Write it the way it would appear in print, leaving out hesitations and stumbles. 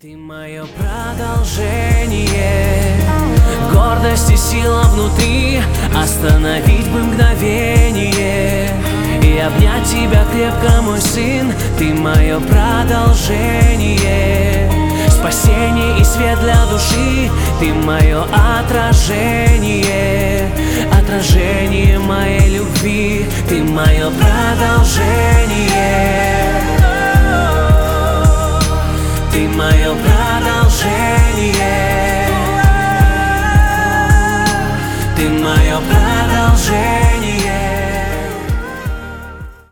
Ты мое продолжение, гордость и сила внутри. Остановить бы мгновение и обнять тебя крепко, мой сын. Ты мое продолжение, спасение и свет для души. Ты мое отражение, отражение моей любви. Ты мое продолжение, ты мое продолжение, ты мое продолжение.